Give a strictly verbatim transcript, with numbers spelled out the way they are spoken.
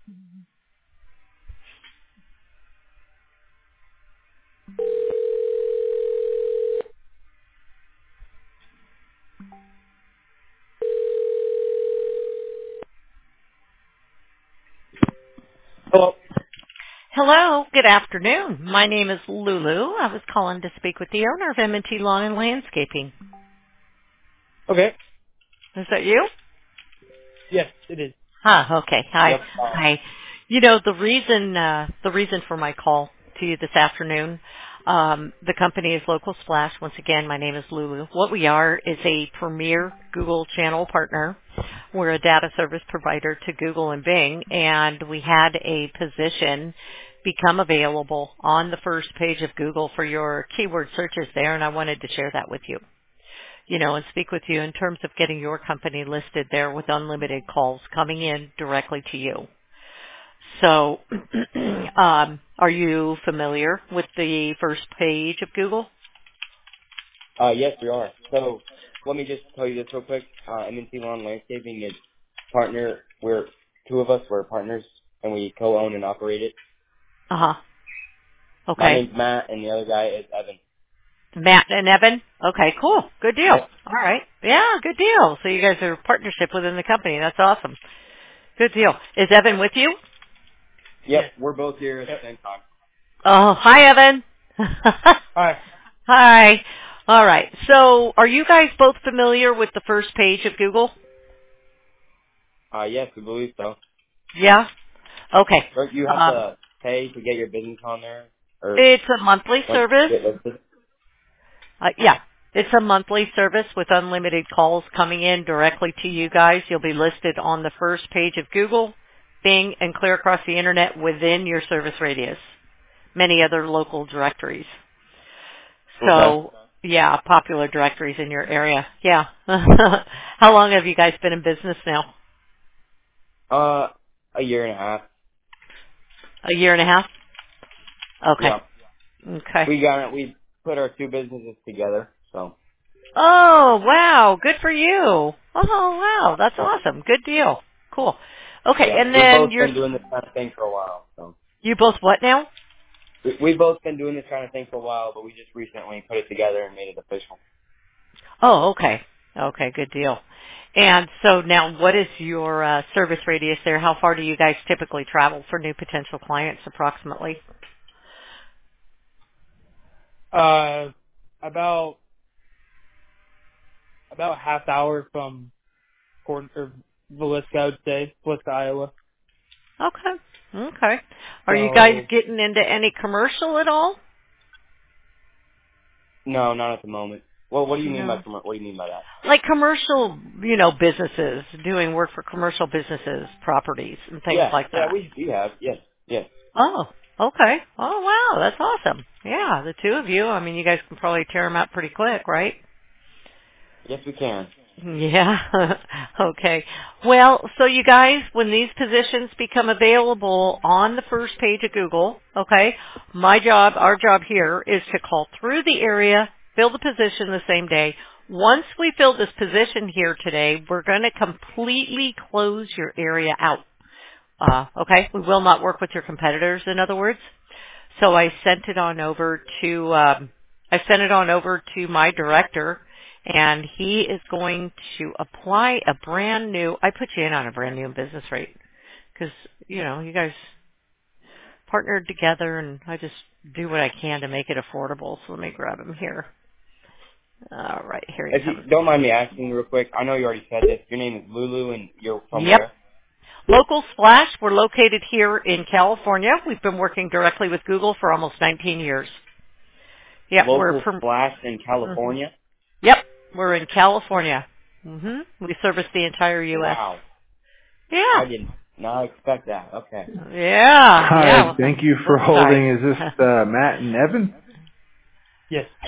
Hello. Hello, good afternoon. My name is Lulu. I was calling to speak with the owner of M and T Lawn and Landscaping. Okay. Is that you? Yes, it is. Huh, okay. Hi. Yep. Uh, Hi. You know, the reason uh the reason for my call to you this afternoon, um, the company is Local Splash. Once again, my name is Lulu. What we are is a premier Google channel partner. We're a data service provider to Google and Bing, and we had a position become available on the first page of Google for your keyword searches there, and I wanted to share that with you. You know, and speak with you in terms of getting your company listed there with unlimited calls coming in directly to you. So, um, are you familiar with the first page of Google? uh, yes, we are. So let me just tell you this real quick. Uh, M and T Lawn Landscaping is partner. We're two of us. We're partners, and we co-own and operate it. Uh-huh. My Okay. name's Matt, and the other guy is Evan. Matt and Evan? Okay, cool. Good deal. Yep. All right. Yeah, good deal. So you guys are a partnership within the company. That's awesome. Good deal. Is Evan with you? Yep. Yes. We're both here at Yep. the same time. Oh, hi, Evan. Hi. Hi. All right. So are you guys both familiar with the first page of Google? Uh, yes, we believe so. Yeah? Okay. Don't you have Um, to pay to get your business on there, or it's a monthly once service. you get listed? Uh, yeah. It's a monthly service with unlimited calls coming in directly to you guys. You'll be listed on the first page of Google, Bing, and clear across the internet within your service radius. Many other local directories. Okay. So, yeah, popular directories in your area. Yeah. How long have you guys been in business now? Uh, a year and a half. A year and a half? Okay. Yeah. Okay. We got it. We put our two businesses together, so. Oh, wow. Good for you. Oh, wow. That's Yep. awesome. Good deal. Cool. Okay. Yeah, And we've then both you're, been doing this kind of thing for a while. So you both what now? we, we've both been doing this kind of thing for a while, but we just recently put it together and made it official. Oh, okay. Okay. Good deal. And so now what is your uh, service radius there? How far do you guys typically travel for new potential clients approximately? Uh, about about half hour from Port or Villisca, I would say, Villisca, Iowa. Okay. Okay. Are you guys So getting into any commercial at all? No, not at the moment. Well, what do you mean by No. commer- what do you mean by that? Like commercial, you know, businesses, doing work for commercial businesses, properties, and things Yeah, like yeah, that. we we have yes, yes, Oh, okay. Oh, wow. That's awesome. Yeah, the two of you, I mean, you guys can probably tear them out pretty quick, right? yes, we can. Yeah. Okay. Well, so you guys, when these positions become available on the first page of Google, okay, my job, our job here is to call through the area, fill the position the same day. Once we fill this position here today, we're going to completely close your area out. Uh, okay? We will not work with your competitors, in other words. So I sent it on over to um, I sent it on over to my director, and he is going to apply a brand new. I put you in on a brand new business rate because you know you guys partnered together, and I just do what I can to make it affordable. So let me grab him here. All right, here he If comes. you don't mind me asking real quick, I know you already said this. Your name is Lulu, and you're from Yep. where? Local Splash. We're located here in California. We've been working directly with Google for almost nineteen years. Yep, we're Local from. Splash in Mhm. California. Yep, we're in California. Mhm. We service the entire U S. Wow, Yeah. I did not expect that. Okay. Yeah. Hi, Yeah. thank you for Oops, sorry. holding. Is this uh, Matt and Evan? yes,